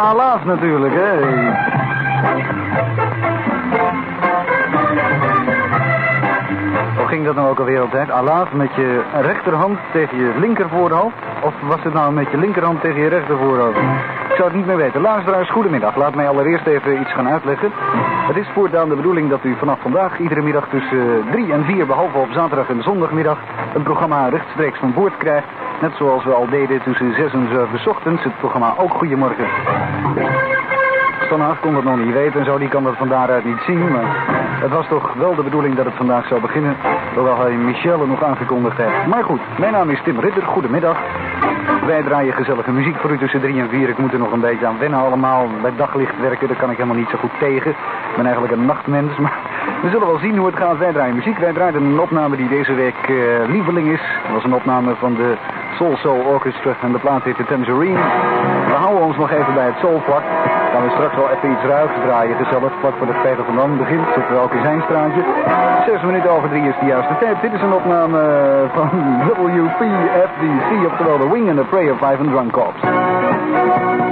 Alaaf natuurlijk, hè. Hoe ging dat nou ook alweer altijd? Alaaf met je rechterhand tegen je linkervoorhoofd? Of was het nou met je linkerhand tegen je rechtervoorhoofd? Ik zou het niet meer weten. Luisteraars, goedemiddag. Laat mij allereerst even iets gaan uitleggen. Het is voortaan de bedoeling dat u vanaf vandaag iedere middag tussen 3 en 4, behalve op zaterdag en zondagmiddag, een programma rechtstreeks van boord krijgt. Net zoals we al deden tussen 6 en 7 's ochtends, het programma Ook Goedemorgen. Stan Haag kon het nog niet weten en zo, die kan dat van daaruit niet zien, maar het was toch wel de bedoeling dat het vandaag zou beginnen, hoewel hij Michelle nog aangekondigd heeft. Maar goed, mijn naam is Tim Ritter, goedemiddag. Wij draaien gezellige muziek voor u tussen 3 en 4. Ik moet er nog een beetje aan wennen allemaal. Bij daglicht werken, daar kan ik helemaal niet zo goed tegen. Ik ben eigenlijk een nachtmens, maar we zullen wel zien hoe het gaat. Wij draaien muziek. Wij draaiden een opname die deze week lieveling is. Dat was een opname van de Soul Orchestra en de plaat heet de Tangerine. We houden ons nog even bij het soulvlak. Gaan we straks wel even iets ruigs draaien, gezellig, vlak voor de Peter van Dam begint. Zitten we ook in zijn straatje. 6 minuten over 3 is de juiste tijd. Dit is een opname van WPFDC, oftewel The Wing and the Prayer of Ivan Drunk Corps.